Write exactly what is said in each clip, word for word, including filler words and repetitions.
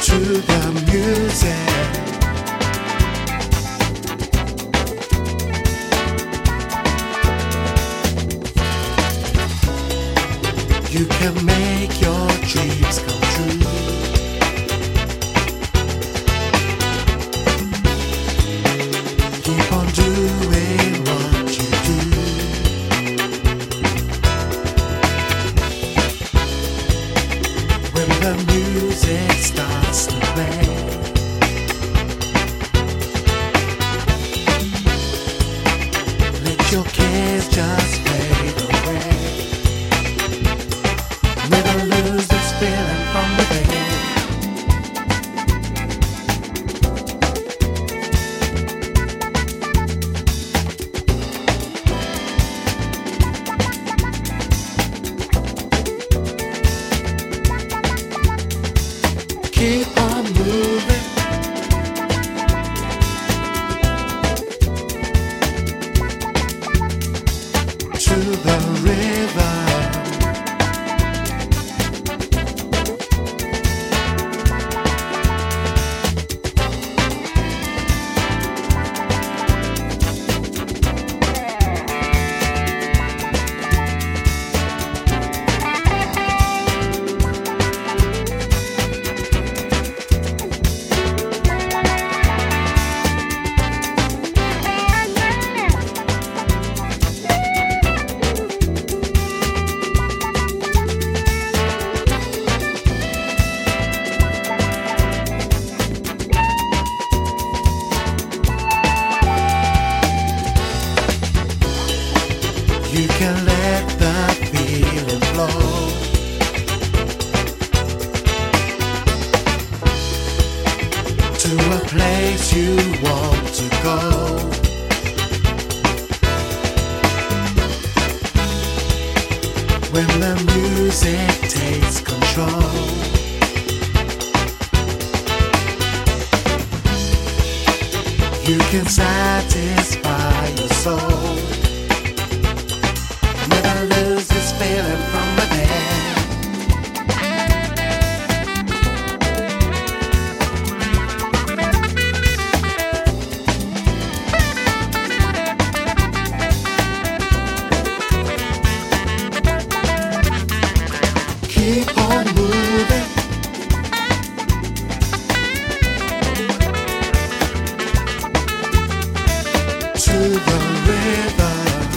to the music. You can make your dreams come true. Keep on doing what you do. When the music starts to play, let your cares just fade away. Never lose this feeling from within. Keep on moving to the river. You can let the feeling flow to a place you want to go. When the music takes control, you can satisfy your soul. Never lose this feeling from within. Keep on moving to the river.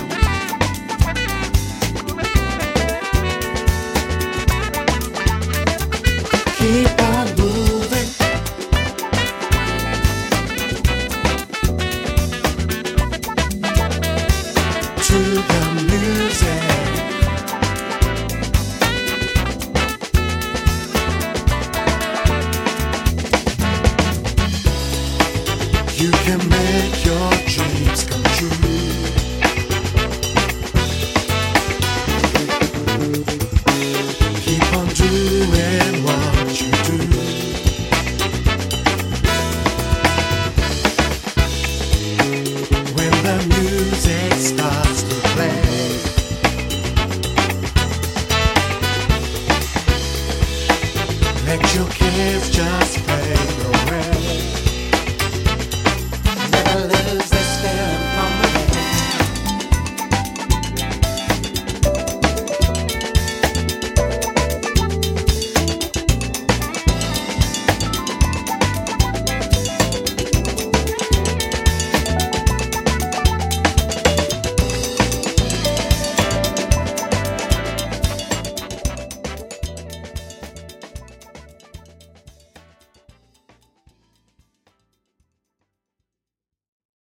Keep on moving to the music. You can make your dreams come true.